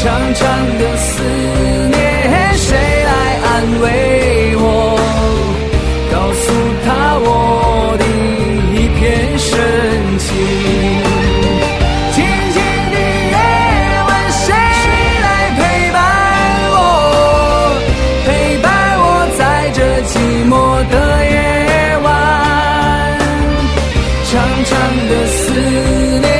长长的思念，谁来安慰我？告诉他我的一片深情。静静的夜晚，谁来陪伴我？陪伴我在这寂寞的夜晚。长长的思念。